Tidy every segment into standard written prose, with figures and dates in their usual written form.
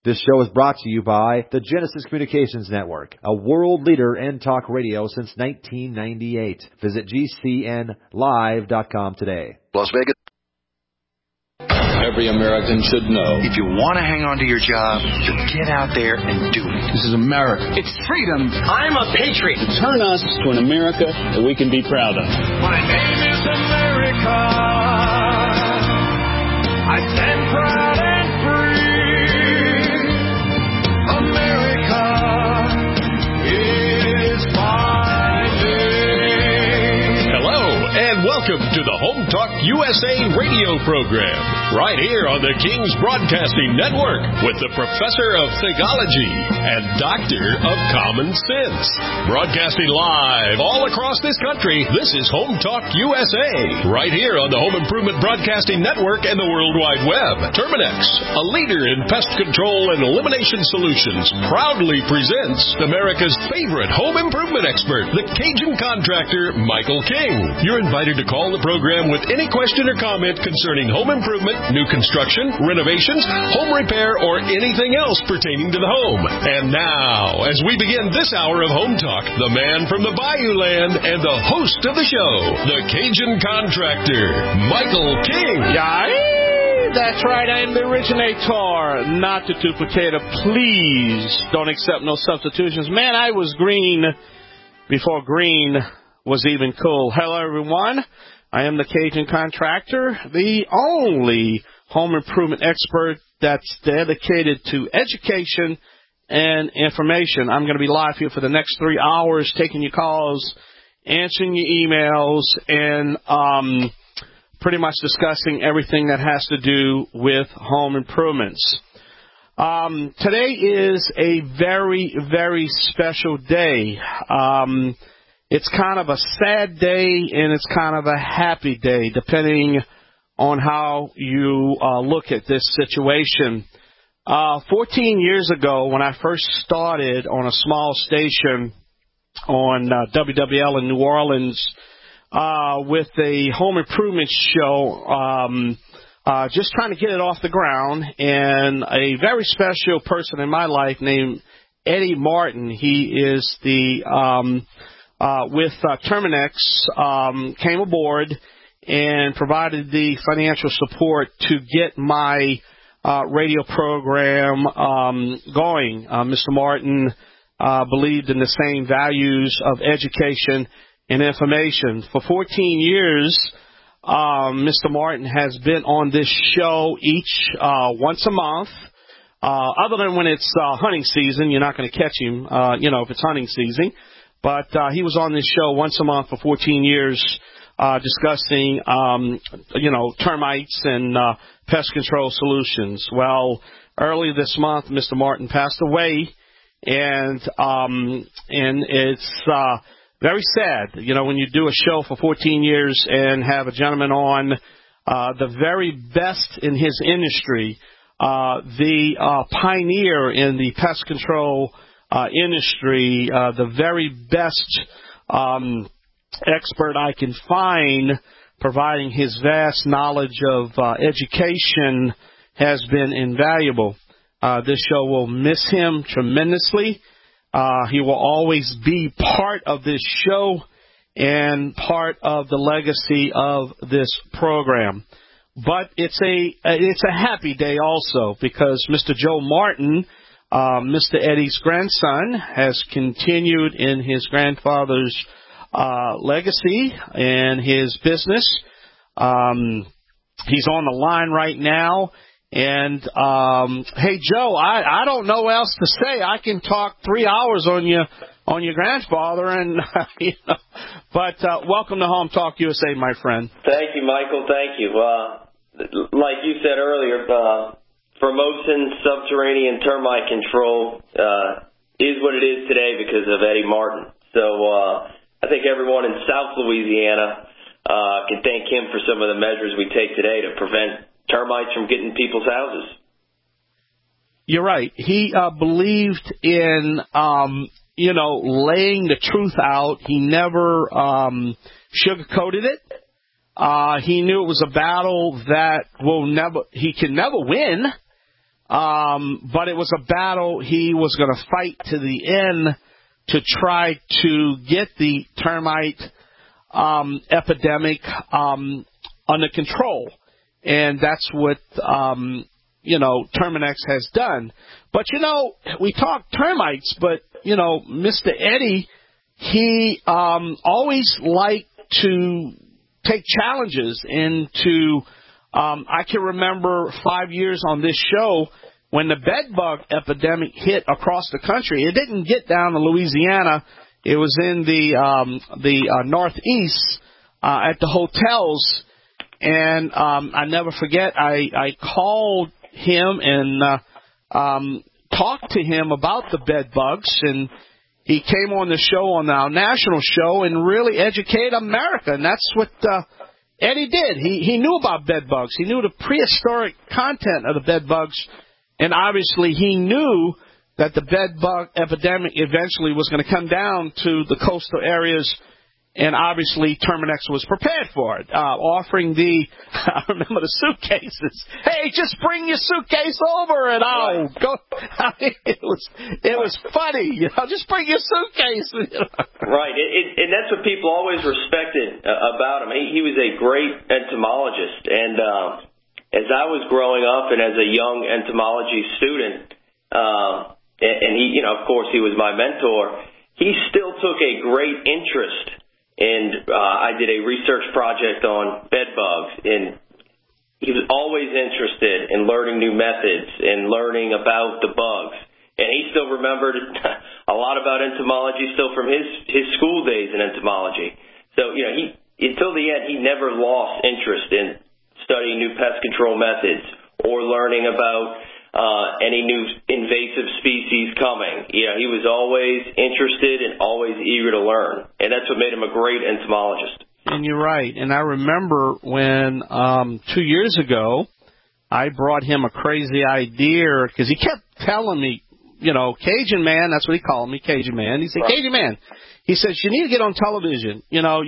This show is brought to you by the Genesis Communications Network, a world leader in talk radio since 1998. Visit GCNlive.com today. Las Vegas. Every American should know. If you want to hang on to your job, you get out there and do it. This is America. It's freedom. I'm a patriot. Turn us to an America that we can be proud of. My name is America. I stand proud and free. America is my name. Hello, and welcome to the Home Talk USA radio program, right here on the King's Broadcasting Network, with the Professor of Theology and Doctor of Common Sense. Broadcasting live all across this country, this is Home Talk USA, right here on the Home Improvement Broadcasting Network and the World Wide Web. Terminex, a leader in pest control and elimination solutions, proudly presents America's favorite home improvement expert, the Cajun contractor, Michael King. You're invited to call the program with any question or comment concerning home improvement, new construction, renovations, home repair, or anything else pertaining to the home. And now, as we begin this hour of Home Talk, the man from the Bayou Land and the host of the show, the Cajun contractor, Michael King. That's right, I am the originator, not the duplicator. Please don't accept no substitutions. Man, I was green before green was even cool. Hello, everyone. I am the Cajun contractor, the only home improvement expert that's dedicated to education and information. I'm going to be live here for the next 3 hours, taking your calls, answering your emails, and pretty much discussing everything that has to do with home improvements. Today is a very, very special day. It's kind of a sad day, and it's kind of a happy day, depending on how you look at this situation. 14 years ago, when I first started on a small station on WWL in New Orleans with a home improvement show, just trying to get it off the ground, and a very special person in my life named Eddie Martin, he is the with Terminex, came aboard and provided the financial support to get my radio program going. Mr. Martin believed in the same values of education and information. For 14 years, Mr. Martin has been on this show once a month. Other than when it's hunting season, you're not going to catch him, if it's hunting season. But he was on this show once a month for 14 years, discussing, termites and pest control solutions. Well, early this month, Mr. Martin passed away, and it's very sad, when you do a show for 14 years and have a gentleman on, the very best in his industry, the pioneer in the pest control industry, the very best expert I can find, providing his vast knowledge of education, has been invaluable. This show will miss him tremendously. He will always be part of this show and part of the legacy of this program. But it's a happy day also, because Mr. Joe Martin, Mr. Eddie's grandson, has continued in his grandfather's legacy and his business. He's on the line right now. And, hey, Joe, I don't know what else to say. I can talk 3 hours on your grandfather, and but welcome to Home Talk USA, my friend. Thank you, Michael. Thank you. Like you said earlier, Formosan subterranean termite control is what it is today because of Eddie Martin. So I think everyone in South Louisiana can thank him for some of the measures we take today to prevent termites from getting people's houses. You're right. He believed in, laying the truth out. He never sugarcoated it. He knew it was a battle that he can never win. but it was a battle he was going to fight to the end to try to get the termite epidemic under control. And that's what, Terminex has done. But, we talk termites, but, Mr. Eddie, he always liked to take challenges and to, I can remember 5 years on this show when the bedbug epidemic hit across the country. It didn't get down to Louisiana. It was in the Northeast at the hotels. And I never forget, I called him and talked to him about the bed bugs, and he came on the show, on our national show, and really educated America. And that's what Eddie did. He knew about bed bugs. He knew the prehistoric content of the bed bugs, and obviously he knew that the bed bug epidemic eventually was going to come down to the coastal areas. And obviously, Terminex was prepared for it, offering I remember the suitcases. Hey, just bring your suitcase over and I'll go. I mean, it was funny, just bring your suitcase. Right, and that's what people always respected about him. He was a great entomologist, and as I was growing up and as a young entomology student, and he, of course, he was my mentor, he still took a great interest. And I did a research project on bed bugs, and he was always interested in learning new methods and learning about the bugs. And he still remembered a lot about entomology still from his school days in entomology. So, he until the end, he never lost interest in studying new pest control methods or learning about any new invasive species coming. He was always interested and always eager to learn, and that's what made him a great entomologist. And you're right. And I remember when 2 years ago, I brought him a crazy idea because he kept telling me, Cajun Man, that's what he called me, Cajun Man. He said, right. Cajun Man, he says, you need to get on television.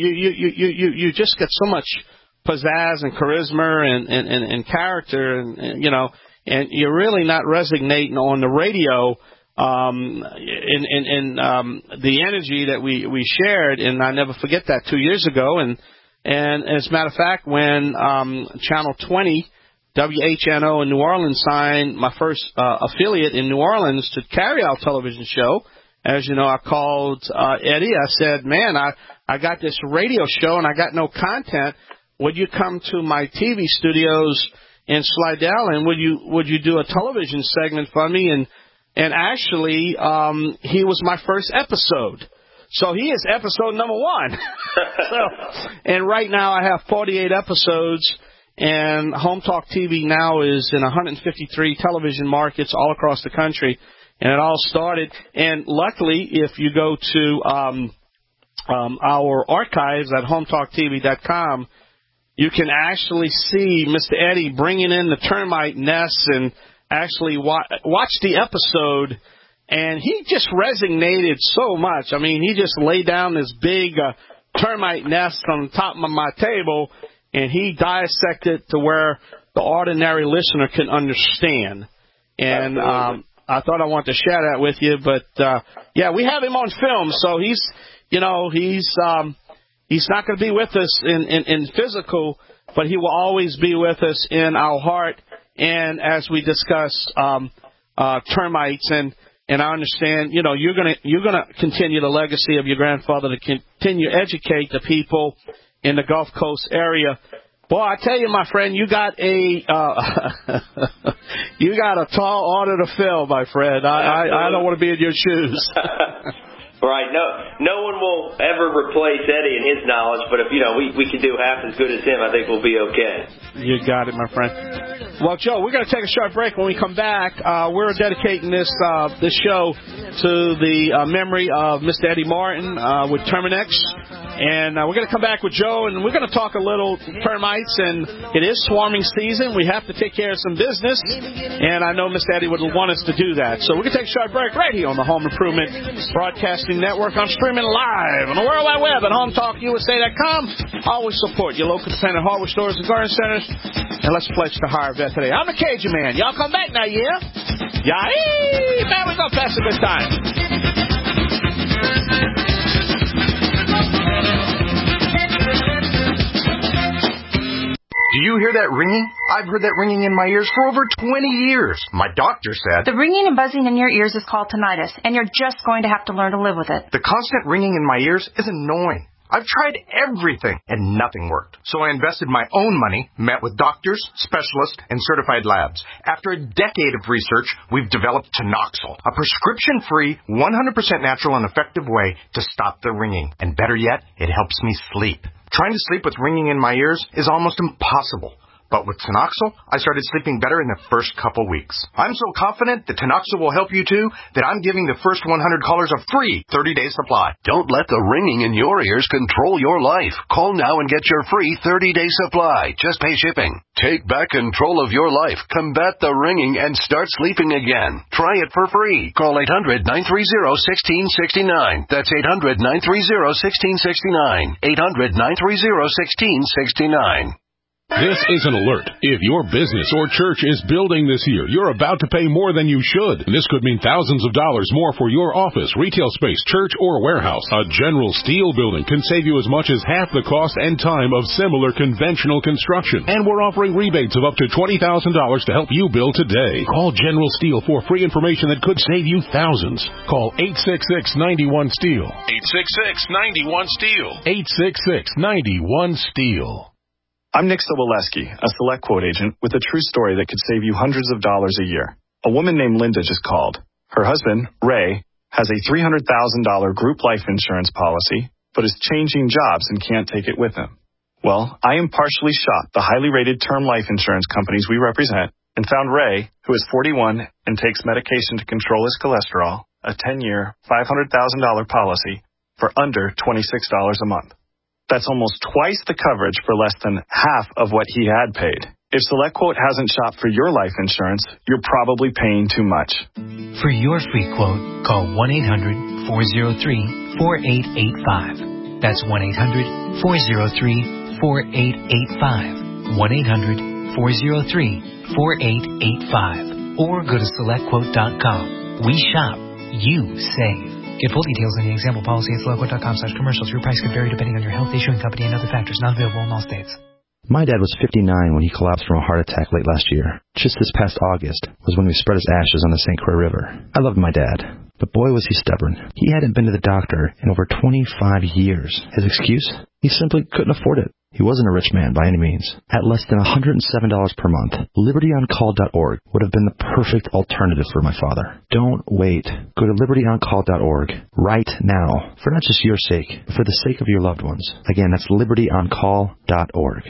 You just get so much pizzazz and charisma and character and and you're really not resonating on the radio in the energy that we shared. And I never forget that 2 years ago. And as a matter of fact, when Channel 20, WHNO in New Orleans, signed my first affiliate in New Orleans to carry our television show, as you know, I called Eddie. I said, man, I got this radio show and I got no content. Would you come to my TV studios in Slidell, and would you do a television segment for me? And actually, he was my first episode. So he is episode number 1. And right now I have 48 episodes, and Home Talk TV now is in 153 television markets all across the country. And it all started, and luckily, if you go to our archives at hometalktv.com, you can actually see Mr. Eddie bringing in the termite nests and actually watch the episode. And he just resonated so much. I mean, he just laid down this big termite nest on the top of my table, and he dissected to where the ordinary listener can understand. And I thought I wanted to share that with you. But, yeah, we have him on film, so he's not going to be with us in physical, but he will always be with us in our heart. And as we discuss termites, and I understand, you're going to continue the legacy of your grandfather to continue to educate the people in the Gulf Coast area. Boy, I tell you, my friend, you got a tall order to fill, my friend. I don't want to be in your shoes. Right. No one will ever replace Eddie in his knowledge, but if we can do half as good as him, I think we'll be okay. You got it, my friend. Well, Joe, we're going to take a short break. When we come back, we're dedicating this show to the memory of Mr. Eddie Martin with Terminex. And we're going to come back with Joe, and we're going to talk a little termites. And it is swarming season. We have to take care of some business. And I know Mr. Eddie would want us to do that. So we're going to take a short break right here on the Home Improvement Broadcasting Network. I'm streaming live on the World Wide Web at HomeTalkUSA.com. Always support your local independent hardware stores and garden centers. And let's pledge to higher vet today. I'm the Cajun Man. Y'all come back now, yeah? Yeah, man, we're going to pass a good time. Do you hear that ringing? I've heard that ringing in my ears for over 20 years. My doctor said... The ringing and buzzing in your ears is called tinnitus, and you're just going to have to learn to live with it. The constant ringing in my ears is annoying. I've tried everything, and nothing worked. So I invested my own money, met with doctors, specialists, and certified labs. After a decade of research, we've developed Tinoxil, a prescription-free, 100% natural and effective way to stop the ringing. And better yet, it helps me sleep. Trying to sleep with ringing in my ears is almost impossible. But with Tinoxil, I started sleeping better in the first couple weeks. I'm so confident that Tinoxil will help you too that I'm giving the first 100 callers a free 30-day supply. Don't let the ringing in your ears control your life. Call now and get your free 30-day supply. Just pay shipping. Take back control of your life. Combat the ringing and start sleeping again. Try it for free. Call 800-930-1669. That's 800-930-1669. 800-930-1669. This is an alert. If your business or church is building this year, you're about to pay more than you should. This could mean thousands of dollars more for your office, retail space, church, or warehouse. A General Steel building can save you as much as half the cost and time of similar conventional construction. And we're offering rebates of up to $20,000 to help you build today. Call General Steel for free information that could save you thousands. Call 866-91-STEEL. 866-91-STEEL. 866-91-STEEL. I'm Nick Soboleski, a Select Quote agent with a true story that could save you hundreds of dollars a year. A woman named Linda just called. Her husband, Ray, has a $300,000 group life insurance policy, but is changing jobs and can't take it with him. Well, I impartially shot the highly rated term life insurance companies we represent and found Ray, who is 41 and takes medication to control his cholesterol, a 10-year, $500,000 policy for under $26 a month. That's almost twice the coverage for less than half of what he had paid. If SelectQuote hasn't shopped for your life insurance, you're probably paying too much. For your free quote, call 1-800-403-4885. That's 1-800-403-4885. 1-800-403-4885. Or go to SelectQuote.com. We shop. You save. Get full details in the example policy at SelectQuote.com/commercials. Your price could vary depending on your health, issuing company, and other factors. Not available in all states. My dad was 59 when he collapsed from a heart attack late last year. Just this past August was when we spread his ashes on the St. Croix River. I loved my dad, but boy was he stubborn. He hadn't been to the doctor in over 25 years. His excuse? He simply couldn't afford it. He wasn't a rich man by any means. At less than $107 per month, LibertyOnCall.org would have been the perfect alternative for my father. Don't wait. Go to LibertyOnCall.org right now, for not just your sake, but for the sake of your loved ones. Again, that's LibertyOnCall.org.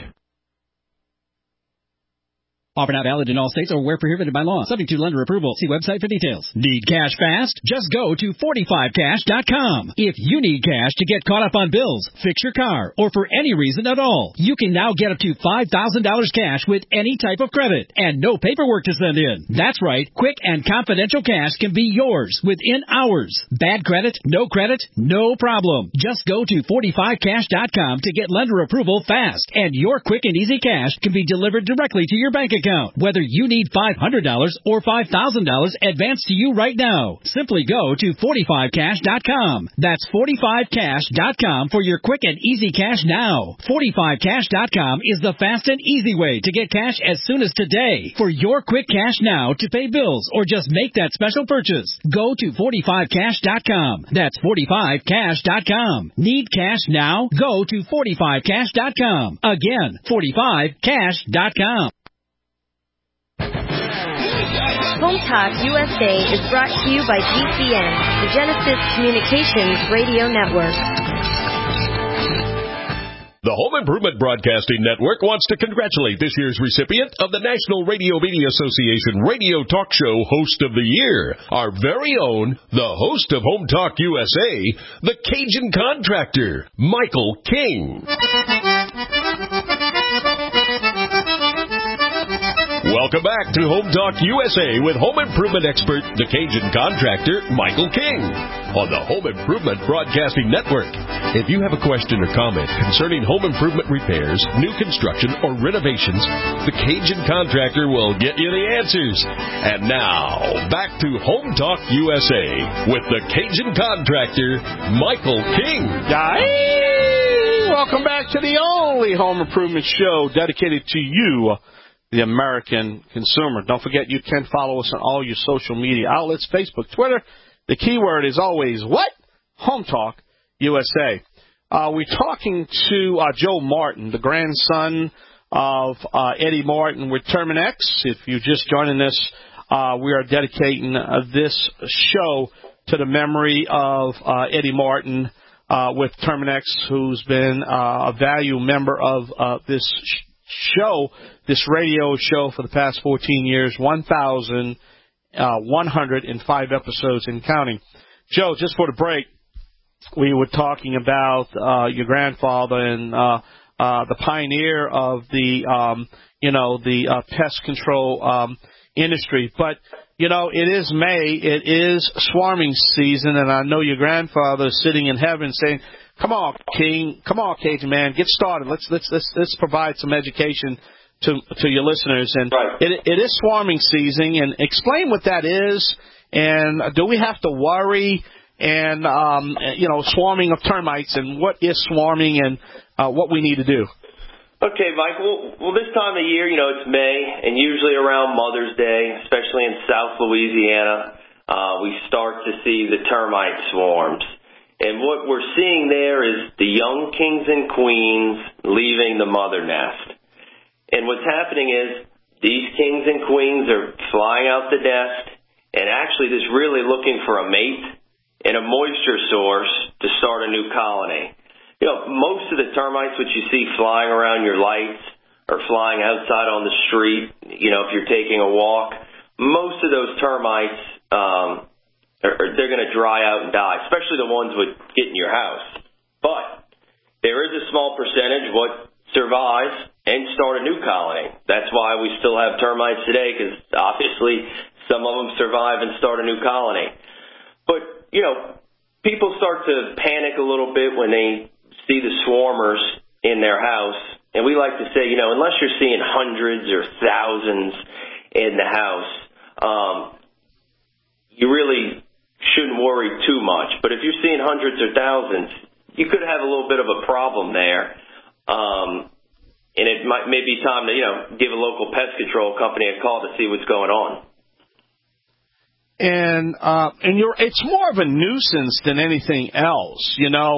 Offer not valid in all states or where prohibited by law. Subject to lender approval. See website for details. Need cash fast? Just go to 45cash.com. If you need cash to get caught up on bills, fix your car, or for any reason at all, you can now get up to $5,000 cash with any type of credit and no paperwork to send in. That's right. Quick and confidential cash can be yours within hours. Bad credit? No problem. Just go to 45cash.com to get lender approval fast, and your quick and easy cash can be delivered directly to your bank account. Whether you need $500 or $5,000 advanced to you right now, simply go to 45cash.com. That's 45cash.com for your quick and easy cash now. 45cash.com is the fast and easy way to get cash as soon as today. For your quick cash now to pay bills or just make that special purchase, go to 45cash.com. That's 45cash.com. Need cash now? Go to 45cash.com. Again, 45cash.com. Home Talk USA is brought to you by GCN, the Genesis Communications Radio Network. The Home Improvement Broadcasting Network wants to congratulate this year's recipient of the National Radio Media Association Radio Talk Show Host of the Year, our very own, the host of Home Talk USA, the Cajun Contractor, Michael King. Welcome back to Home Talk USA with home improvement expert, the Cajun contractor, Michael King, on the Home Improvement Broadcasting Network. If you have a question or comment concerning home improvement repairs, new construction, or renovations, the Cajun contractor will get you the answers. And now, back to Home Talk USA with the Cajun contractor, Michael King. Welcome back to the only home improvement show dedicated to you, the American consumer. Don't forget you can follow us on all your social media outlets, Facebook, Twitter. The keyword is always what? Home Talk USA. We're talking to Joe Martin, the grandson of Eddie Martin with Terminix. If you're just joining us, we are dedicating this show to the memory of Eddie Martin with Terminix, who's been a value member of this show, this radio show for the past 14 years, 1,105 episodes and counting. Joe, just for the break, we were talking about your grandfather and the pioneer of the pest control industry. But, it is May. It is swarming season, and I know your grandfather is sitting in heaven saying, "Come on, King. Come on, Cajun man. Get started. Let's provide some education to your listeners." And it is swarming season, and explain what that is. And do we have to worry? And swarming of termites, and what is swarming, and what we need to do. Okay, Mike. Well, this time of year, it's May, and usually around Mother's Day, especially in South Louisiana, we start to see the termite swarms. And what we're seeing there is the young kings and queens leaving the mother nest. And what's happening is these kings and queens are flying out the nest and actually just really looking for a mate and a moisture source to start a new colony. Most of the termites which you see flying around your lights or flying outside on the street, if you're taking a walk, most of those termites, they're going to dry out and die, especially the ones that get in your house. But there is a small percentage what survives and start a new colony. That's why we still have termites today, because obviously some of them survive and start a new colony. But, people start to panic a little bit when they see the swarmers in their house. And we like to say, unless you're seeing hundreds or thousands in the house, you really shouldn't worry too much. But if you're seeing hundreds or thousands, you could have a little bit of a problem there. And it may be time to, give a local pest control company a call to see what's going on. And it's more of a nuisance than anything else,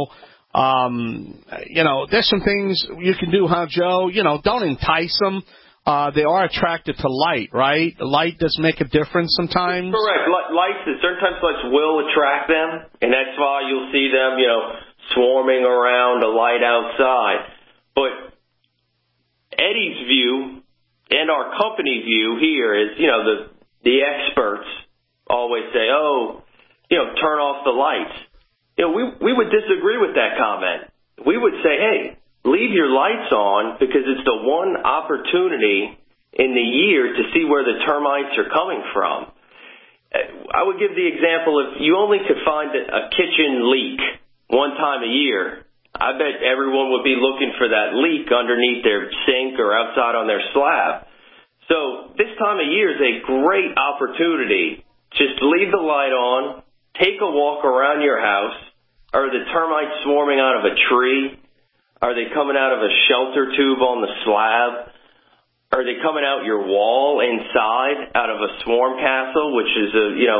there's some things you can do, huh, Joe? Don't entice them. They are attracted to light, right? Light does make a difference sometimes. Correct. Sometimes lights will attract them, and that's why you'll see them, swarming around a light outside. But Eddie's view and our company view here is, the experts always say, turn off the lights. We would disagree with that comment. We would say, hey, leave your lights on because it's the one opportunity in the year to see where the termites are coming from. I would give the example, if you only could find a kitchen leak one time a year, I bet everyone would be looking for that leak underneath their sink or outside on their slab. So this time of year is a great opportunity. Just leave the light on, take a walk around your house. Are the termites swarming out of a tree? Are they coming out of a shelter tube on the slab? Are they coming out your wall inside out of a swarm castle, which is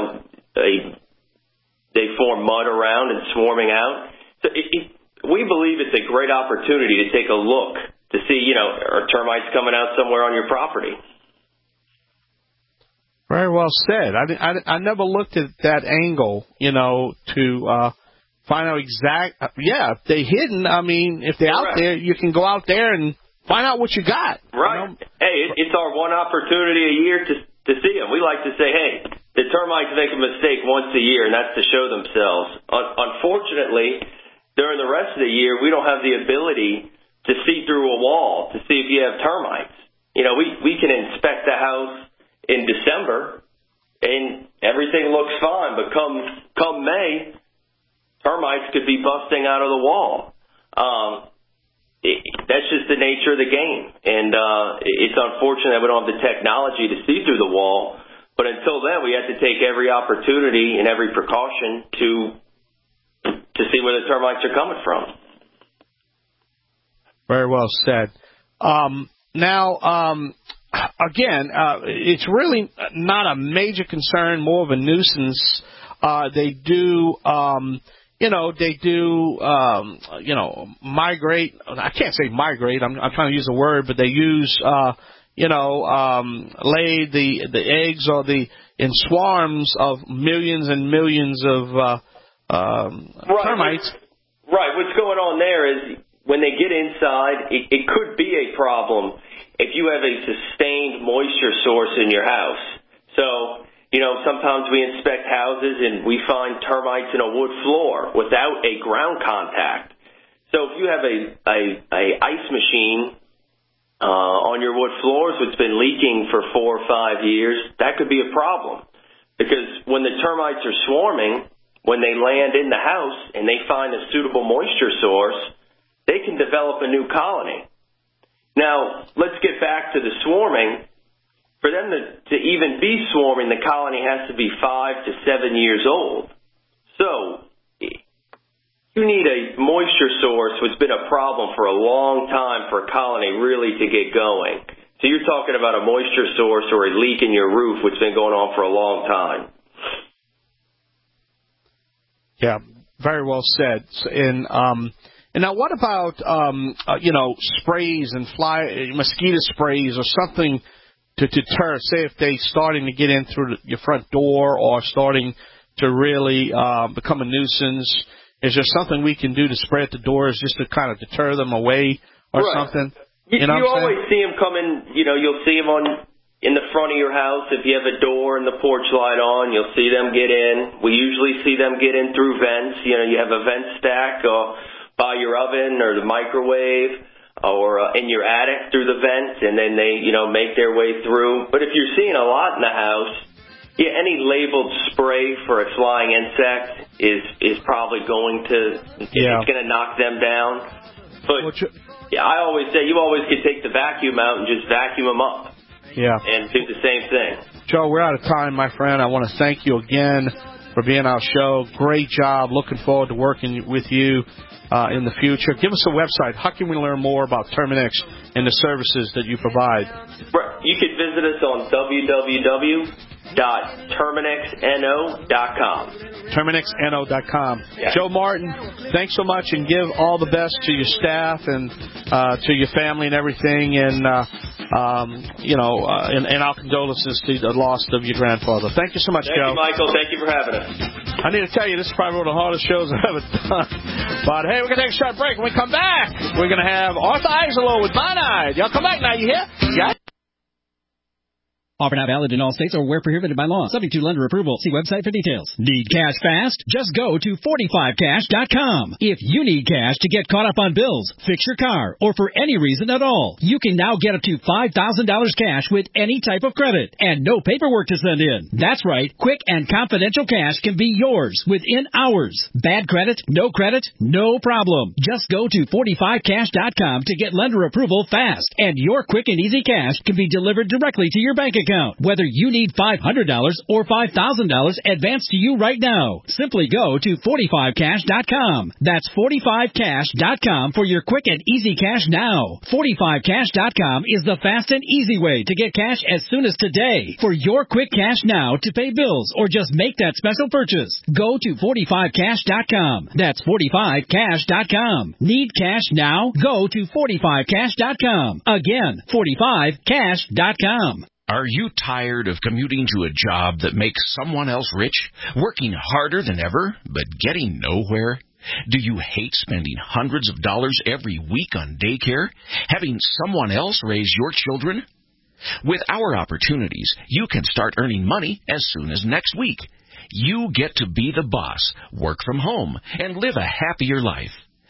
they form mud around and swarming out? So we believe it's a great opportunity to take a look to see, are termites coming out somewhere on your property? Very well said. I never looked at that angle, to find out if they're hidden. I mean, if they're out there, you can go out there and find out what you got. Right. Hey, it's our one opportunity a year to see them. We like to say, hey, the termites make a mistake once a year, and that's to show themselves. Unfortunately, during the rest of the year, we don't have the ability to see through a wall to see if you have termites. we can inspect the house in December and everything looks fine, but come May, termites could be busting out of the wall. That's just the nature of the game, and it's unfortunate that we don't have the technology to see through the wall. But until then, we have to take every opportunity and every precaution to see where the termites are coming from. Very well said. Now, again, it's really not a major concern, more of a nuisance. They do migrate. I can't say migrate. I'm trying to use a word, but they use, lay the eggs in swarms of millions and millions of termites. Right. What's going on there is when they get inside, it could be a problem if you have a sustained moisture source in your house. So, sometimes we inspect houses and we find termites in a wood floor without a ground contact. So if you have a ice machine on your wood floors that's been leaking for 4 or 5 years, that could be a problem. Because when the termites are swarming, when they land in the house and they find a suitable moisture source, they can develop a new colony. Now, let's get back to the swarming. For them to even be swarming, the colony has to be 5 to 7 years old. So you need a moisture source, which has been a problem for a long time for a colony really to get going. So you're talking about a moisture source or a leak in your roof, which has been going on for a long time. Yeah, very well said. And now what about, sprays and mosquito sprays or something to deter, say if they're starting to get in through your front door or starting to really become a nuisance? Is there something we can do to spray at the doors just to kind of deter them away or something? You always see them coming, you'll see them in the front of your house. If you have a door and the porch light on, you'll see them get in. We usually see them get in through vents. You have a vent stack by your oven or the microwave, or in your attic through the vents, and then they, make their way through. But if you're seeing a lot in the house, any labeled spray for a flying insect is probably going to it's going to knock them down. But I always say you always can take the vacuum out and just vacuum them up. Yeah. And do the same thing. Joe, we're out of time, my friend. I want to thank you again for being on our show. Great job. Looking forward to working with you in the future. Give us a website. How can we learn more about Terminix and the services that you provide? You can visit us on www.terminixno.com. TerminixNO.com. Yeah. Joe Martin, thanks so much, and give all the best to your staff and to your family and everything, and our condolences to the loss of your grandfather. Thank you so much, Joe. Thank you, Michael. Thank you for having us. I need to tell you, this is probably one of the hardest shows I've ever done. But, hey, we're going to take a short break. When we come back, we're going to have Arthur Eiselo with Bonide. Y'all come back now, you hear? Yeah. Offer not valid in all states or where prohibited by law. Subject to lender approval. See website for details. Need cash fast? Just go to 45cash.com. If you need cash to get caught up on bills, fix your car, or for any reason at all, you can now get up to $5,000 cash with any type of credit and no paperwork to send in. That's right. Quick and confidential cash can be yours within hours. Bad credit? No problem. Just go to 45cash.com to get lender approval fast, and your quick and easy cash can be delivered directly to your bank account. Whether you need $500 or $5,000 advanced to you right now, simply go to 45cash.com. That's 45cash.com for your quick and easy cash now. 45cash.com is the fast and easy way to get cash as soon as today. For your quick cash now to pay bills or just make that special purchase, go to 45cash.com. That's 45cash.com. Need cash now? Go to 45cash.com. Again, 45cash.com. Are you tired of commuting to a job that makes someone else rich, working harder than ever, but getting nowhere? Do you hate spending hundreds of dollars every week on daycare, having someone else raise your children? With our opportunities, you can start earning money as soon as next week. You get to be the boss, work from home, and live a happier life.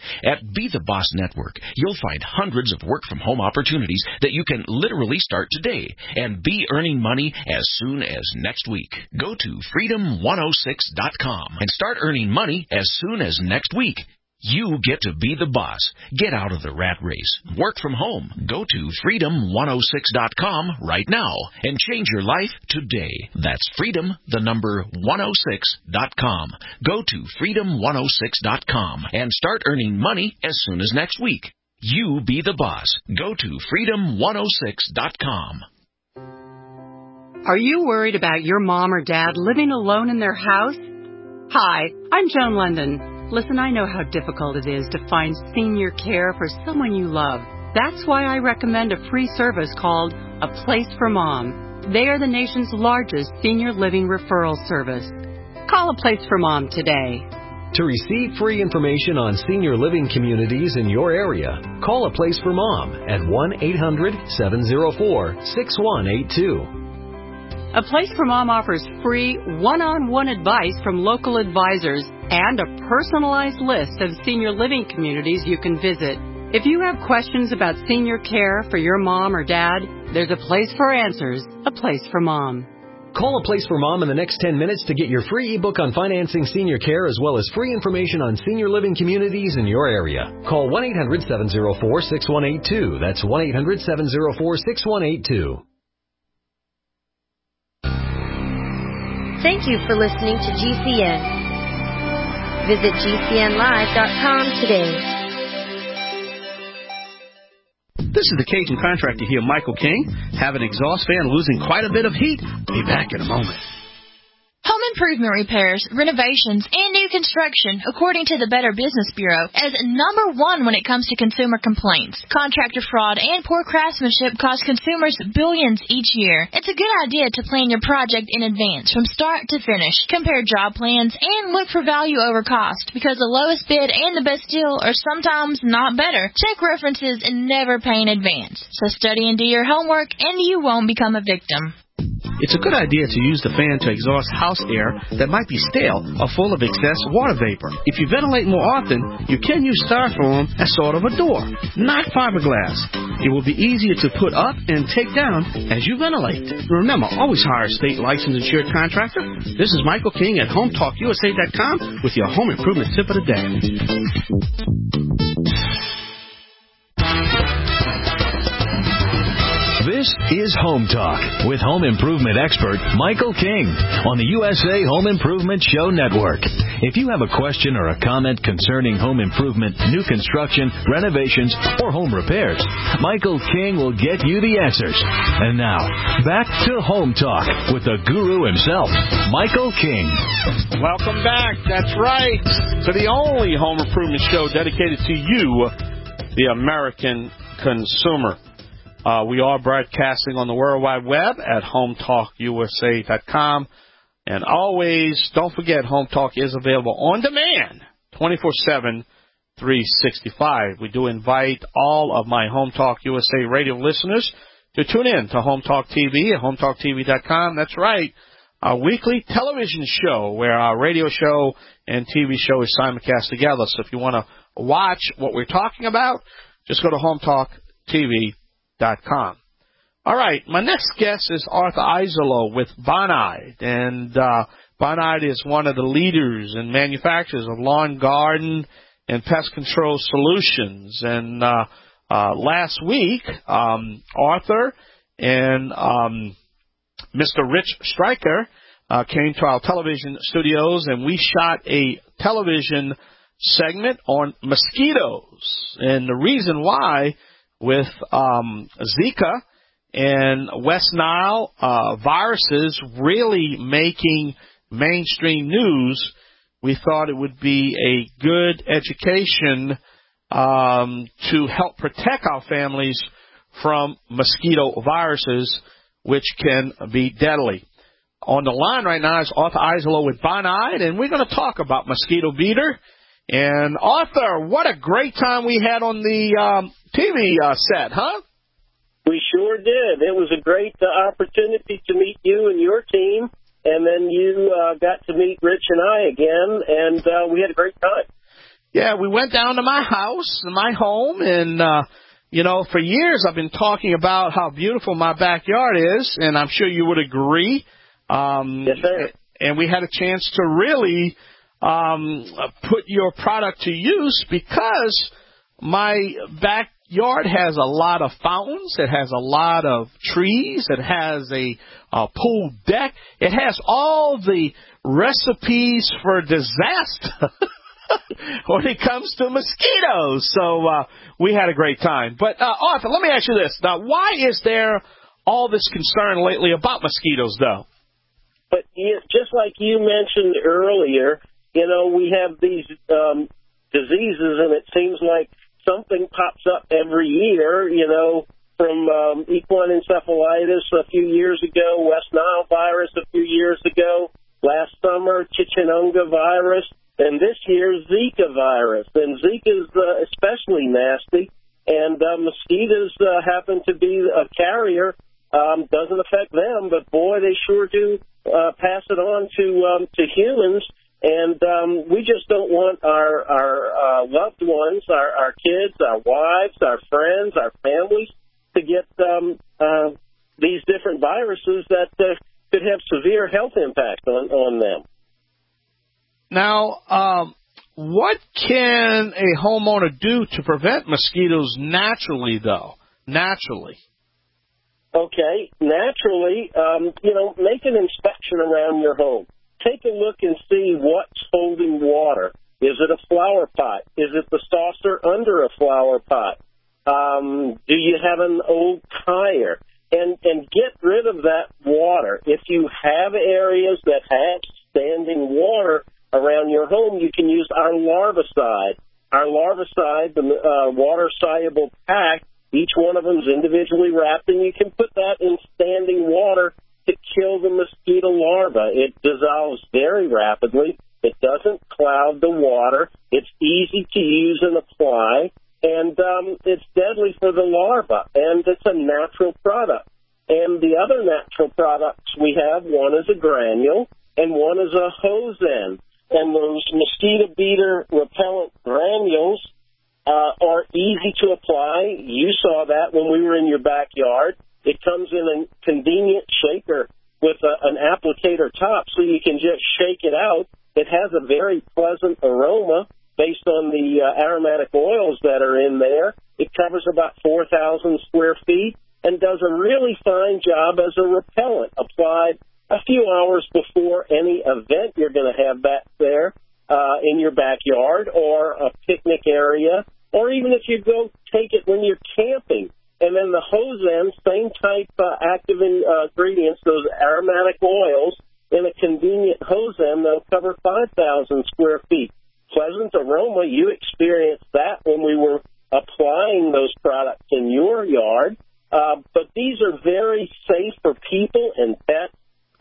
At Be the Boss Network, you'll find hundreds of work-from-home opportunities that you can literally start today and be earning money as soon as next week. Go to freedom106.com and start earning money as soon as next week. You get to be the boss. Get out of the rat race. Work from home. Go to freedom106.com right now and change your life today. That's freedom106.com. Go to freedom106.com and start earning money as soon as next week. You be the boss. Go to freedom106.com. Are you worried about your mom or dad living alone in their house? Hi, I'm Joan London. Listen, I know how difficult it is to find senior care for someone you love. That's why I recommend a free service called A Place for Mom. They are the nation's largest senior living referral service. Call A Place for Mom today. To receive free information on senior living communities in your area, call A Place for Mom at 1-800-704-6182. A Place for Mom offers free one-on-one advice from local advisors and a personalized list of senior living communities you can visit. If you have questions about senior care for your mom or dad, there's a place for answers, A Place for Mom. Call A Place for Mom in the next 10 minutes to get your free ebook on financing senior care as well as free information on senior living communities in your area. Call 1-800-704-6182. That's 1-800-704-6182. Thank you for listening to GCN. Visit GCNlive.com today. This is the Cajun contractor here, Michael King. Have an exhaust fan losing quite a bit of heat? Be back in a moment. Home improvement repairs, renovations, and new construction, according to the Better Business Bureau, as number one when it comes to consumer complaints. Contractor fraud and poor craftsmanship cost consumers billions each year. It's a good idea to plan your project in advance, from start to finish. Compare job plans and look for value over cost, because the lowest bid and the best deal are sometimes not better. Check references and never pay in advance. So study and do your homework, and you won't become a victim. It's a good idea to use the fan to exhaust house air that might be stale or full of excess water vapor. If you ventilate more often, you can use styrofoam as sort of a door, not fiberglass. It will be easier to put up and take down as you ventilate. Remember, always hire a state licensed insured contractor. This is Michael King at HomeTalkUSA.com with your home improvement tip of the day. This is Home Talk with home improvement expert Michael King on the USA Home Improvement Show Network. If you have a question or a comment concerning home improvement, new construction, renovations, or home repairs, Michael King will get you the answers. And now, back to Home Talk with the guru himself, Michael King. Welcome back. That's right. To the only home improvement show dedicated to you, the American consumer. We are broadcasting on the World Wide Web at HomeTalkUSA.com. And always, don't forget, Home Talk is available on demand, 24/7, 365. We do invite all of my Home Talk USA radio listeners to tune in to Home Talk TV at HomeTalkTV.com. That's right, our weekly television show where our radio show and TV show is simulcast together. So if you want to watch what we're talking about, just go to HomeTalkTV.com. All right, my next guest is Arthur Iserloh with Bonide, and Bonide is one of the leaders and manufacturers of lawn, garden, and pest control solutions. And last week, Arthur and Mr. Rich Stryker came to our television studios, and we shot a television segment on mosquitoes. And the reason why, with Zika and West Nile viruses really making mainstream news, we thought it would be a good education to help protect our families from mosquito viruses, which can be deadly. On the line right now is Arthur Iserloh with Bonide, and we're going to talk about mosquito beater. And Arthur, what a great time we had on the TV set, huh? We sure did. It was a great opportunity to meet you and your team, and then you got to meet Rich and I again, and we had a great time. Yeah, we went down to my house, my home, and, for years I've been talking about how beautiful my backyard is, and I'm sure you would agree. Yes, sir. And we had a chance to really put your product to use because my backyard has a lot of fountains. It has a lot of trees. It has a pool deck. It has all the recipes for disaster when it comes to mosquitoes. So we had a great time. But, Arthur, let me ask you this. Now, why is there all this concern lately about mosquitoes, though? But just like you mentioned earlier, we have these diseases, and it seems like something pops up every year, from equine encephalitis a few years ago, West Nile virus a few years ago, last summer Chichinunga virus, and this year Zika virus. And Zika is especially nasty, and mosquitoes happen to be a carrier. Doesn't affect them, but boy, they sure do pass it on to humans. And we just don't want our loved ones, our kids, our wives, our friends, our families to get these different viruses that could have severe health impact on them. Now, what can a homeowner do to prevent mosquitoes naturally, though? Naturally. Okay, naturally, make an inspection around your home. Take a look and see what's holding water. Is it a flower pot? Is it the saucer under a flower pot? Do you have an old tire? And get rid of that water. If you have areas that have standing water around your home, you can use our larvicide. Our larvicide, the water-soluble pack, each one of them is individually wrapped, and you can put that in standing water to kill the mosquito larva. It dissolves very rapidly. It doesn't cloud the water. It's easy to use and apply, and it's deadly for the larva, and it's a natural product. And the other natural products we have, one is a granule, and one is a hose end. And those mosquito beater repellent granules are easy to apply. You saw that when we were in your backyard. It comes in a convenient shaker with an applicator top, so you can just shake it out. It has a very pleasant aroma based on the aromatic oils that are in there. It covers about 4,000 square feet and does a really fine job as a repellent, applied a few hours before any event you're going to have back there in your backyard or a picnic area, or even if you go take it when you're camping. And then the hose end, same type active ingredients, those aromatic oils, in a convenient hose end that'll cover 5,000 square feet. Pleasant aroma, you experienced that when we were applying those products in your yard. But these are very safe for people and pets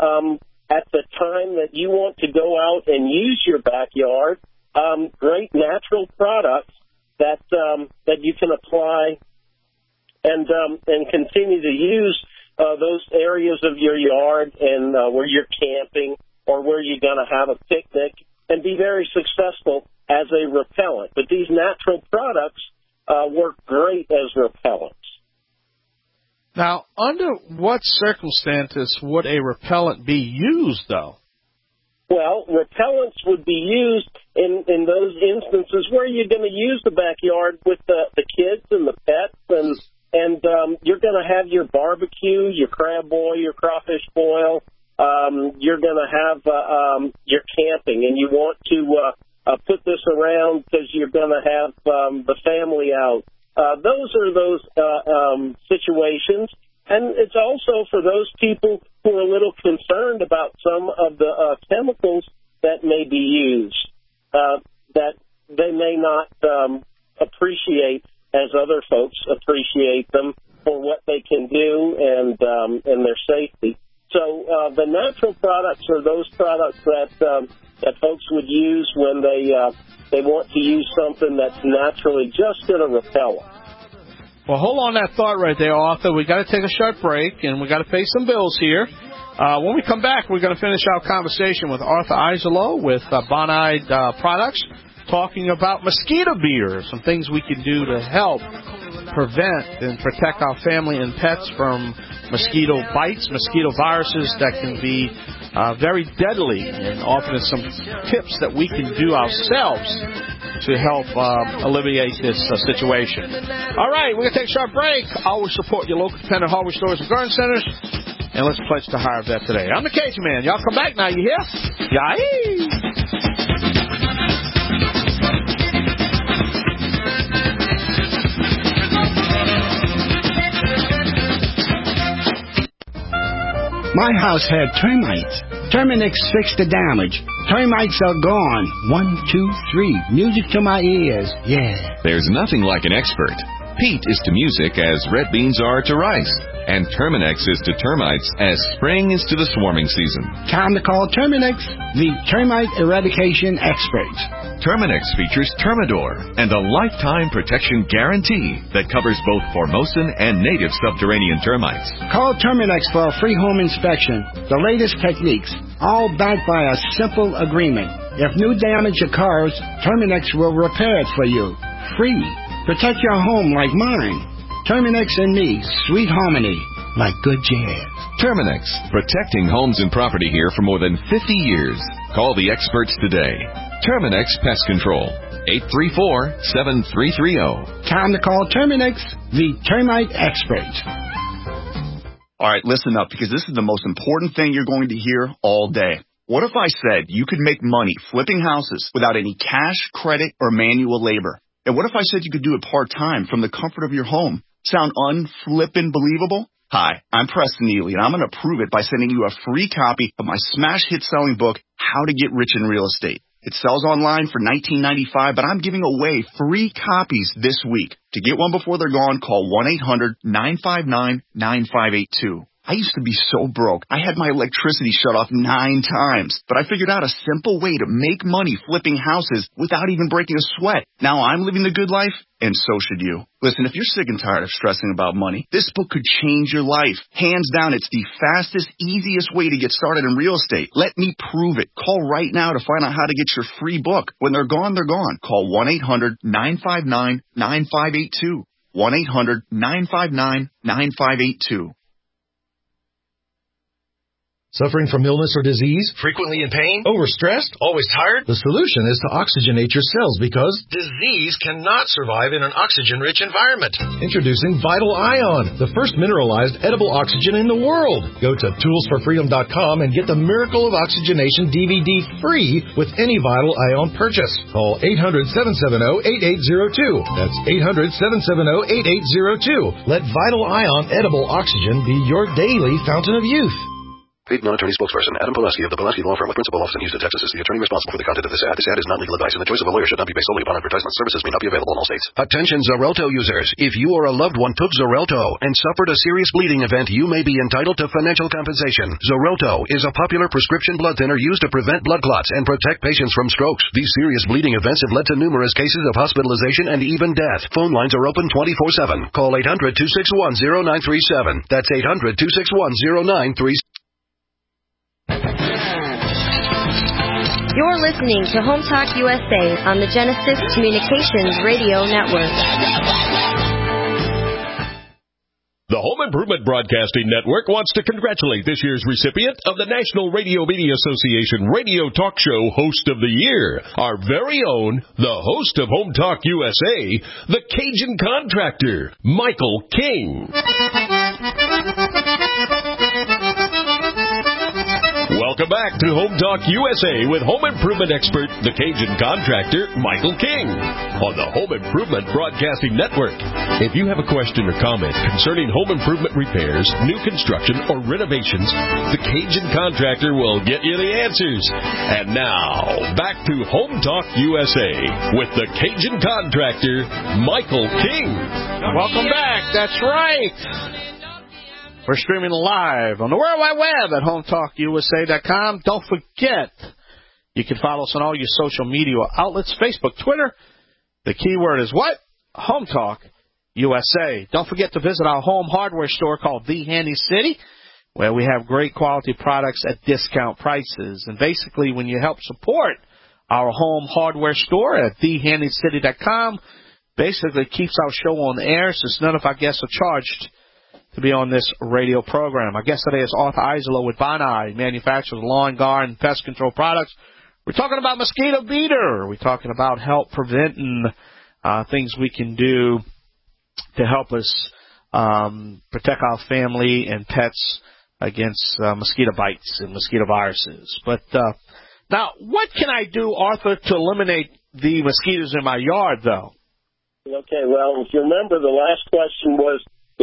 at the time that you want to go out and use your backyard. Great natural products that you can apply and continue to use those areas of your yard and where you're camping or where you're going to have a picnic and be very successful as a repellent. But these natural products work great as repellents. Now, under what circumstances would a repellent be used, though? Well, repellents would be used in those instances where you're going to use the backyard with the kids and the pets, and you're going to have your barbecue, your crab boil, your crawfish boil. You're going to have your camping, and you want to put this around because you're going to have the family out. Those are those situations. And it's also for those people who are a little concerned about some of the chemicals that may be used, that they may not appreciate as other folks appreciate them for what they can do and their safety. So the natural products are those products that folks would use when they want to use something that's naturally just going to repel them. Well, hold on that thought right there, Arthur. We got to take a short break, and we got to pay some bills here. When we come back, we're going to finish our conversation with Arthur Iserloh with Bonide Products. talking about mosquito beaters, some things we can do to help prevent and protect our family and pets from mosquito bites, mosquito viruses that can be very deadly, and often some tips that we can do ourselves to help alleviate this situation. All right, we're going to take a short break. Always support your local independent hardware stores and garden centers. And let's pledge to hire a vet today. I'm the Cajun Man. Y'all come back now, you hear? Yay! My house had termites. Terminix fixed the damage. Termites are gone. 1, 2, 3. Music to my ears. Yeah. There's nothing like an expert. Peat is to music as red beans are to rice. And Terminix is to termites as spring is to the swarming season. Time to call Terminix, the termite eradication experts. Terminix features Termidor and a lifetime protection guarantee that covers both Formosan and native subterranean termites. Call Terminix for a free home inspection. The latest techniques, all backed by a simple agreement. If new damage occurs, Terminix will repair it for you. Free. Protect your home like mine. Terminix and me, sweet harmony, like good jazz. Terminix, protecting homes and property here for more than 50 years. Call the experts today. Terminix Pest Control, 834-7330. Time to call Terminix, the termite experts. All right, listen up, because this is the most important thing you're going to hear all day. What if I said you could make money flipping houses without any cash, credit, or manual labor? And what if I said you could do it part-time from the comfort of your home? Sound unflippin' believable? Hi, I'm Preston Neely, and I'm going to prove it by sending you a free copy of my smash hit selling book, How to Get Rich in Real Estate. It sells online for $19.95, but I'm giving away free copies this week. To get one before they're gone, call 1-800-959-9582. I used to be so broke. I had my electricity shut off 9 times, but I figured out a simple way to make money flipping houses without even breaking a sweat. Now I'm living the good life, and so should you. Listen, if you're sick and tired of stressing about money, this book could change your life. Hands down, it's the fastest, easiest way to get started in real estate. Let me prove it. Call right now to find out how to get your free book. When they're gone, they're gone. Call 1-800-959-9582. 1-800-959-9582. Suffering from illness or disease? Frequently in pain? Overstressed? Always tired? The solution is to oxygenate your cells because disease cannot survive in an oxygen-rich environment. Introducing Vital Ion, the first mineralized edible oxygen in the world. Go to toolsforfreedom.com and get the Miracle of Oxygenation DVD free with any Vital Ion purchase. Call 800-770-8802. That's 800-770-8802. Let Vital Ion edible oxygen be your daily fountain of youth. Paid non-attorney spokesperson Adam Pulaski of the Pulaski Law Firm with principal office in Houston, Texas is the attorney responsible for the content of this ad. This ad is not legal advice, and the choice of a lawyer should not be based solely upon advertisement. Services may not be available in all states. Attention Xarelto users. If you or a loved one took Xarelto and suffered a serious bleeding event, you may be entitled to financial compensation. Xarelto is a popular prescription blood thinner used to prevent blood clots and protect patients from strokes. These serious bleeding events have led to numerous cases of hospitalization and even death. Phone lines are open 24/7. Call 800-261-0937. That's 800-261-0937. You're listening to Home Talk USA on the Genesis Communications Radio Network. The Home Improvement Broadcasting Network wants to congratulate this year's recipient of the National Radio Media Association Radio Talk Show Host of the Year, our very own, the host of Home Talk USA, the Cajun Contractor, Michael King. Welcome back to Home Talk USA with home improvement expert, the Cajun Contractor, Michael King, on the Home Improvement Broadcasting Network. If you have a question or comment concerning home improvement repairs, new construction, or renovations, the Cajun Contractor will get you the answers. And now, back to Home Talk USA with the Cajun Contractor, Michael King. Welcome back. That's right. We're streaming live on the World Wide Web at HomeTalkUSA.com. Don't forget, you can follow us on all your social media outlets, Facebook, Twitter. The keyword is what? Home Talk USA. Don't forget to visit our home hardware store called The Handy City, where we have great quality products at discount prices. And basically, when you help support our home hardware store at thehandycity.com. Basically keeps our show on the air since none of our guests are charged to be on this radio program. Our guest today is Arthur Eisler with Bonai, manufacturers of lawn, garden, pest control products. We're talking about mosquito beater. We're talking about help preventing things we can do to help us protect our family and pets against mosquito bites and mosquito viruses. But now, what can I do, Arthur, to eliminate the mosquitoes in my yard, though? Okay, well, if you remember, the last question was,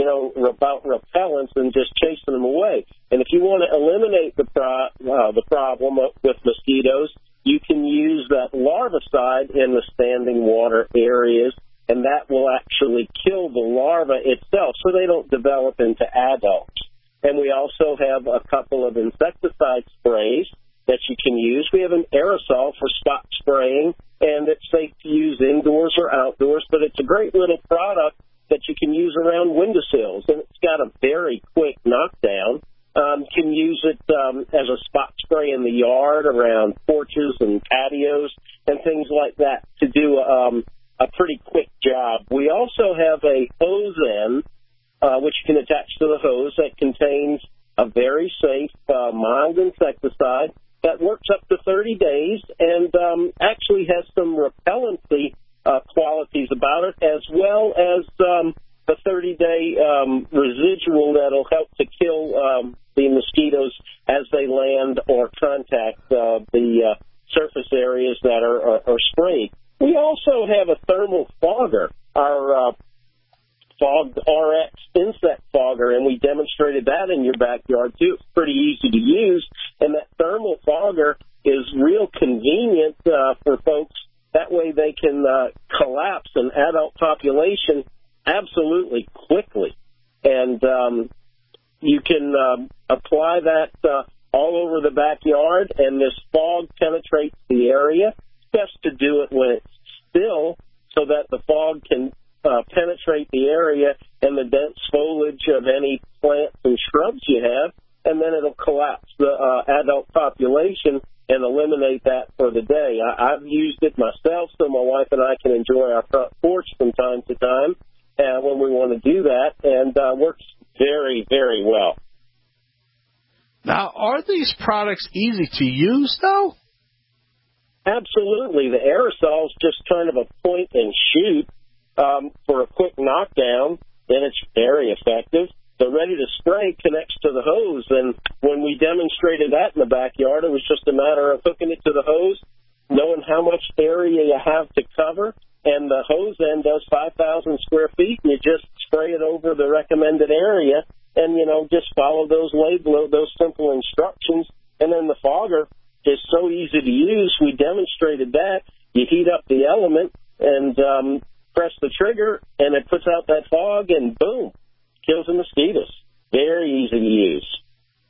about repellents and just chasing them away. And if you want to eliminate the problem with mosquitoes, you can use that larvicide in the standing water areas, and that will actually kill the larva itself so they don't develop into adults. And we also have a couple of insecticide sprays that you can use. We have an aerosol for spot spraying, and it's safe to use indoors or outdoors, but it's a great little product that you can use around windowsills, and it's got a very quick knockdown. You can use it as a spot spray in the yard around porches and patios and things like that to do a pretty quick job. We also have a hose end, which you can attach to the hose, that contains a very safe, mild insecticide that works up to 30 days and actually has some repellency qualities about it, as well as the 30-day residual that'll help to kill the mosquitoes as they land or contact the surface areas that are sprayed. We also have a thermal fogger, our Fogged RX insect fogger, and we demonstrated that in your backyard, too. It's pretty easy to use, and that thermal fogger is real convenient for folks. That way they can collapse an adult population absolutely quickly. And you can apply that all over the backyard, and this fog penetrates the area. It's best to do it when it's still so that the fog can penetrate the area and the dense foliage of any plants and shrubs you have, and then it'll collapse the adult population and eliminate that for the day. I've used it myself so my wife and I can enjoy our front porch from time to time when we want to do that, and works very, very well. Now, are these products easy to use, though? Absolutely. The aerosol's just kind of a point and shoot for a quick knockdown, and it's very effective. The ready to spray connects to the hose, and when we demonstrated that in the backyard, it was just a matter of hooking it to the hose, knowing how much area you have to cover, and the hose end does 5,000 square feet, and you just spray it over the recommended area, and, just follow those simple instructions. And then the fogger is so easy to use. We demonstrated that. You heat up the element and press the trigger, and it puts out that fog, and boom, kills the mosquitoes. Very easy to use.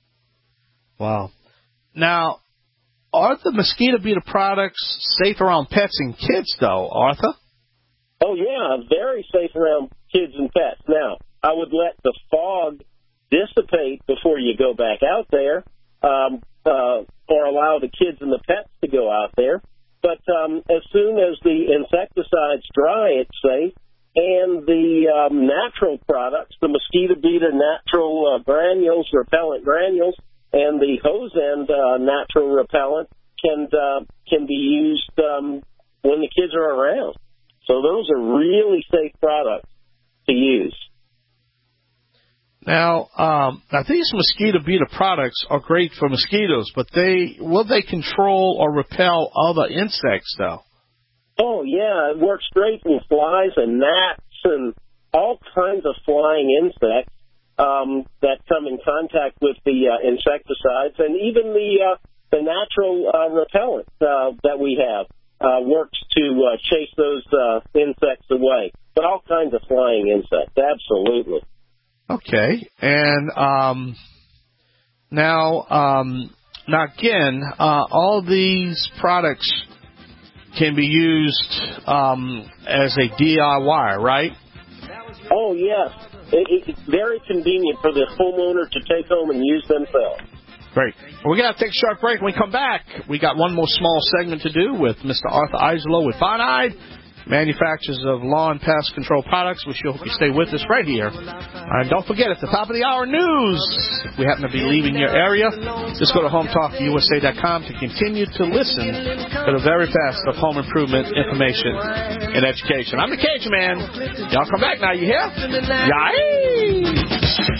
Wow. Now, are the mosquito beater products safe around pets and kids, though, Arthur? Oh, yeah, very safe around kids and pets. Now, I would let the fog dissipate before you go back out there, or allow the kids and the pets to go out there. But as soon as the insecticides dry, it's safe. And the natural products, the mosquito beater natural granules, repellent granules, and the hose end natural repellent can be used when the kids are around. So those are really safe products to use. Now, these mosquito beater products are great for mosquitoes, but will they control or repel other insects, though? Oh, yeah, it works great with flies and gnats and all kinds of flying insects that come in contact with the insecticides, and even the natural repellent that we have works to chase those insects away. But all kinds of flying insects, absolutely. Okay, and now again, all these products can be used as a DIY, right? Oh, yes. It's very convenient for the homeowner to take home and use themselves. Great. We're going to have to take a short break. When we come back, we got one more small segment to do with Mr. Arthur Eiselo with Bonide, manufacturers of lawn pest control products. We sure hope you stay with us right here. And don't forget, at the top of the hour news, if we happen to be leaving your area, just go to HomeTalkUSA.com to continue to listen to the very best of home improvement information and education. I'm the Cajun Man. Y'all come back now, you hear? Yay!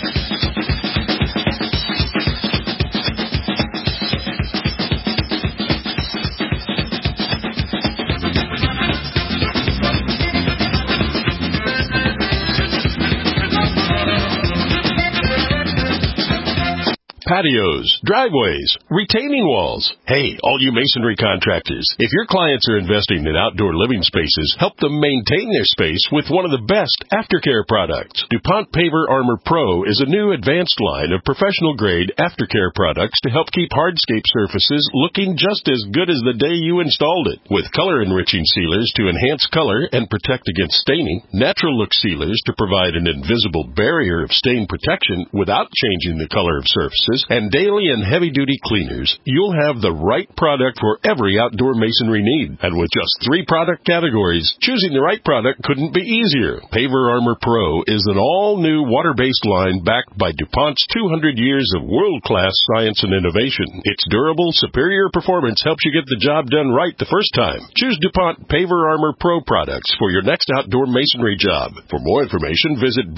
Patios, driveways, retaining walls. Hey, all you masonry contractors, if your clients are investing in outdoor living spaces, help them maintain their space with one of the best aftercare products. DuPont Paver Armor Pro is a new advanced line of professional-grade aftercare products to help keep hardscape surfaces looking just as good as the day you installed it. With color-enriching sealers to enhance color and protect against staining, natural look sealers to provide an invisible barrier of stain protection without changing the color of surfaces, and daily and heavy-duty cleaners, you'll have the right product for every outdoor masonry need. And with just 3 product categories, choosing the right product couldn't be easier. Paver Armor Pro is an all-new water-based line backed by DuPont's 200 years of world-class science and innovation. Its durable, superior performance helps you get the job done right the first time. Choose DuPont Paver Armor Pro products for your next outdoor masonry job. For more information, visit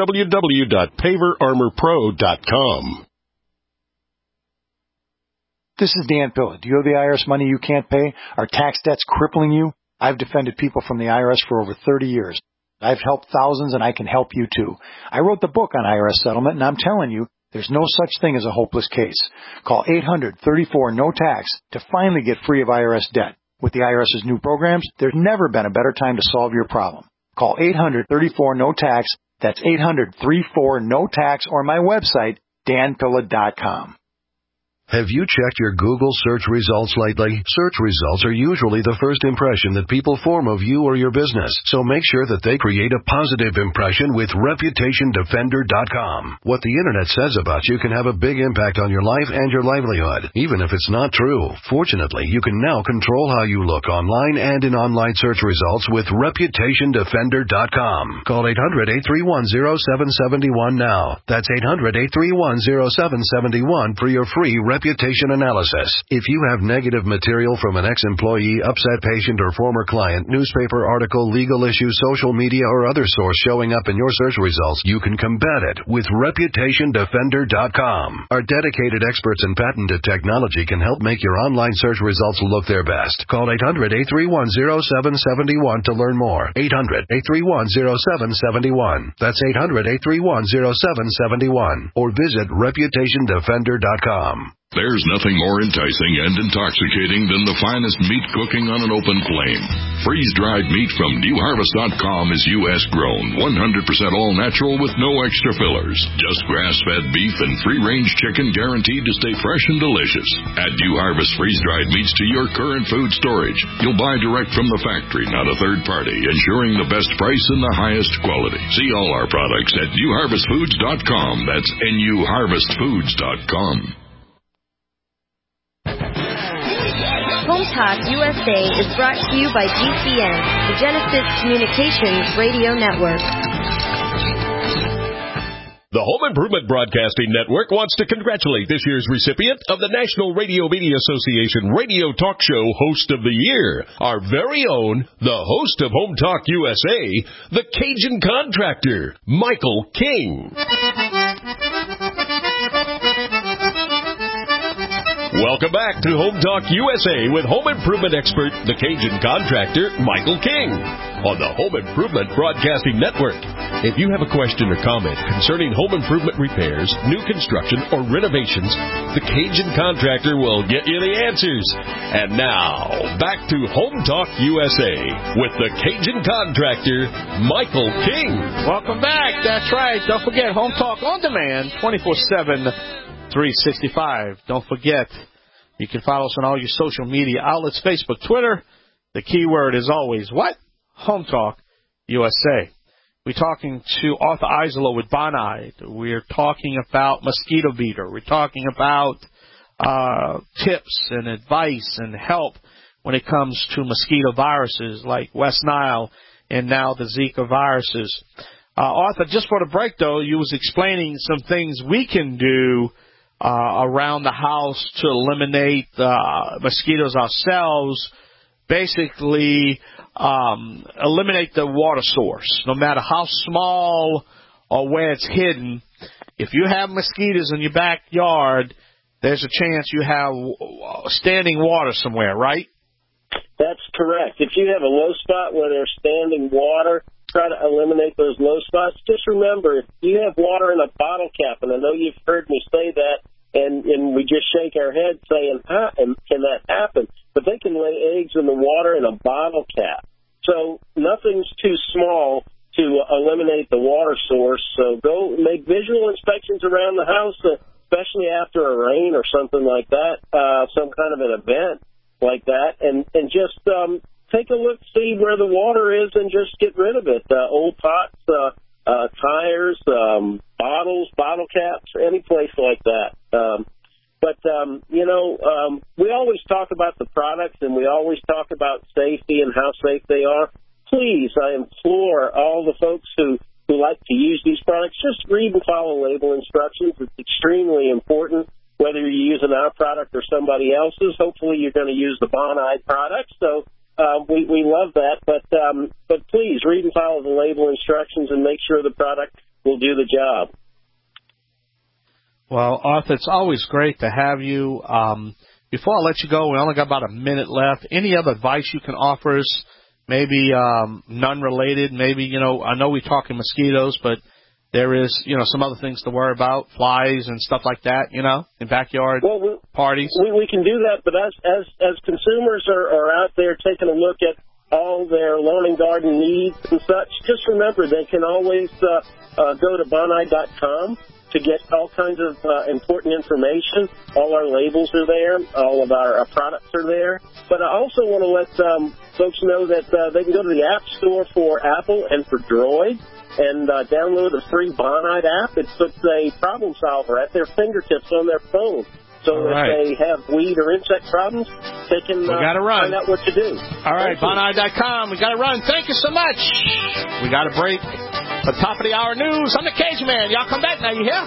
www.paverarmorpro.com. This is Dan Pilla. Do you owe the IRS money you can't pay? Are tax debts crippling you? I've defended people from the IRS for over 30 years. I've helped thousands, and I can help you too. I wrote the book on IRS settlement, and I'm telling you, there's no such thing as a hopeless case. Call 800-34-NO-TAX to finally get free of IRS debt. With the IRS's new programs, there's never been a better time to solve your problem. Call 800-34-NO-TAX. That's 800-34-NO-TAX, or my website, danpilla.com. Have you checked your Google search results lately? Search results are usually the first impression that people form of you or your business, so make sure that they create a positive impression with ReputationDefender.com. What the Internet says about you can have a big impact on your life and your livelihood, even if it's not true. Fortunately, you can now control how you look online and in online search results with ReputationDefender.com. Call 800-831-0771 now. That's 800-831-0771 for your free reputation analysis. If you have negative material from an ex-employee, upset patient, or former client, newspaper article, legal issue, social media, or other source showing up in your search results, you can combat it with ReputationDefender.com. Our dedicated experts in patented technology can help make your online search results look their best. Call 800-831-0771 to learn more. 800-831-0771. That's 800-831-0771. Or visit ReputationDefender.com. There's nothing more enticing and intoxicating than the finest meat cooking on an open flame. Freeze-dried meat from NewHarvest.com is U.S. grown, 100% all natural with no extra fillers. Just grass-fed beef and free-range chicken guaranteed to stay fresh and delicious. Add New Harvest freeze-dried meats to your current food storage. You'll buy direct from the factory, not a third party, ensuring the best price and the highest quality. See all our products at NewHarvestFoods.com. That's NewHarvestFoods.com. Home Talk USA is brought to you by GCN, the Genesis Communications Radio Network. The Home Improvement Broadcasting Network wants to congratulate this year's recipient of the National Radio Media Association Radio Talk Show Host of the Year, our very own, the host of Home Talk USA, the Cajun Contractor, Michael King. Welcome back to Home Talk USA with home improvement expert, the Cajun Contractor, Michael King, on the Home Improvement Broadcasting Network. If you have a question or comment concerning home improvement repairs, new construction, or renovations, the Cajun Contractor will get you the answers. And now, back to Home Talk USA with the Cajun Contractor, Michael King. Welcome back. That's right. Don't forget, Home Talk on demand, 24/7. 365. Don't forget, you can follow us on all your social media outlets, Facebook, Twitter. The keyword is always what? Home Talk USA. We're talking to Arthur Eiselo with Bonide. We're talking about mosquito beater. We're talking about tips and advice and help when it comes to mosquito viruses like West Nile and now the Zika viruses. Arthur, just for the break, though, you was explaining some things we can do around the house to eliminate mosquitoes ourselves. Basically, eliminate the water source, no matter how small or where it's hidden. If you have mosquitoes in your backyard, there's a chance you have standing water somewhere, right? That's correct. If you have a low spot where there's standing water, try to eliminate those low spots. Just remember, if you have water in a bottle cap, and I know you've heard me say that, and we just shake our head saying, can that happen? But they can lay eggs in the water in a bottle cap. So nothing's too small to eliminate the water source. So go make visual inspections around the house, especially after a rain or something like that, some kind of an event like that, and just take a look, see where the water is, and just get rid of it. Old pots, tires, bottles, bottle caps, any place like that. We always talk about the products, and we always talk about safety and how safe they are. Please, I implore all the folks who like to use these products, just read and follow label instructions. It's extremely important, whether you're using our product or somebody else's. Hopefully you're going to use the Bonide product, so we love that. But please, read and follow the label instructions and make sure the product will do the job. Well, Arthur, it's always great to have you. Before I let you go, we only got about a minute left. Any other advice you can offer us? Maybe none-related. Maybe, I know we're talking mosquitoes, but there is, some other things to worry about, flies and stuff like that, in backyard parties. We can do that, but as consumers are out there taking a look at all their lawn and garden needs and such, just remember they can always go to Bonide.com to get all kinds of important information. All our labels are there. All of our products are there. But I also want to let folks know that they can go to the App Store for Apple and for Droid and download a free Bonide app. It puts a problem solver at their fingertips on their phone. So if they have weed or insect problems, they can find out what to do. All right, Bonide.com. We got to run. Thank you so much. We got a break. The top of the hour news. I'm the Cage Man. Y'all come back now. You hear?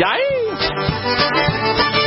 Yay!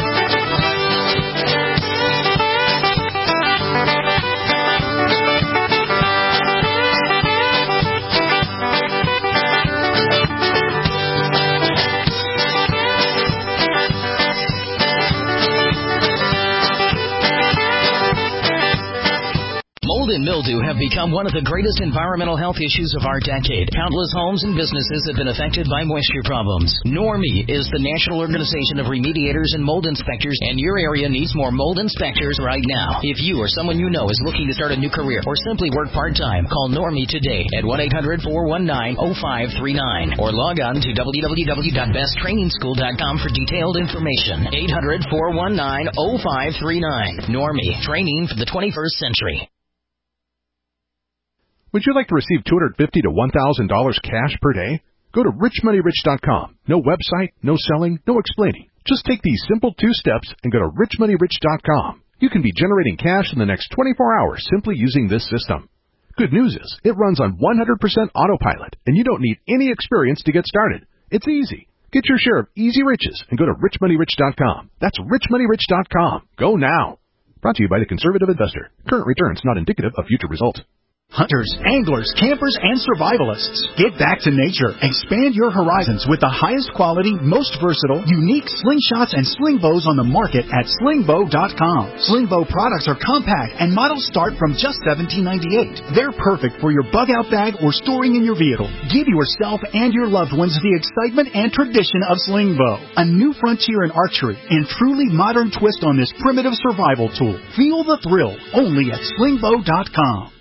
Mold and mildew have become one of the greatest environmental health issues of our decade. Countless homes and businesses have been affected by moisture problems. NORMI is the National Organization of Remediators and Mold Inspectors, and your area needs more mold inspectors right now. If you or someone you know is looking to start a new career or simply work part-time, call NORMI today at 1-800-419-0539 or log on to www.besttrainingschool.com for detailed information. 800-419-0539. NORMI, training for the 21st century. Would you like to receive $250 to $1,000 cash per day? Go to richmoneyrich.com. No website, no selling, no explaining. Just take these simple 2 steps and go to richmoneyrich.com. You can be generating cash in the next 24 hours simply using this system. Good news is, it runs on 100% autopilot, and you don't need any experience to get started. It's easy. Get your share of easy riches and go to richmoneyrich.com. That's richmoneyrich.com. Go now. Brought to you by the Conservative Investor. Current returns not indicative of future results. Hunters, anglers, campers, and survivalists. Get back to nature. Expand your horizons with the highest quality, most versatile, unique slingshots and sling bows on the market at slingbow.com. Slingbow products are compact and models start from just $17.98. They're perfect for your bug-out bag or storing in your vehicle. Give yourself and your loved ones the excitement and tradition of Slingbow. A new frontier in archery and truly modern twist on this primitive survival tool. Feel the thrill only at slingbow.com.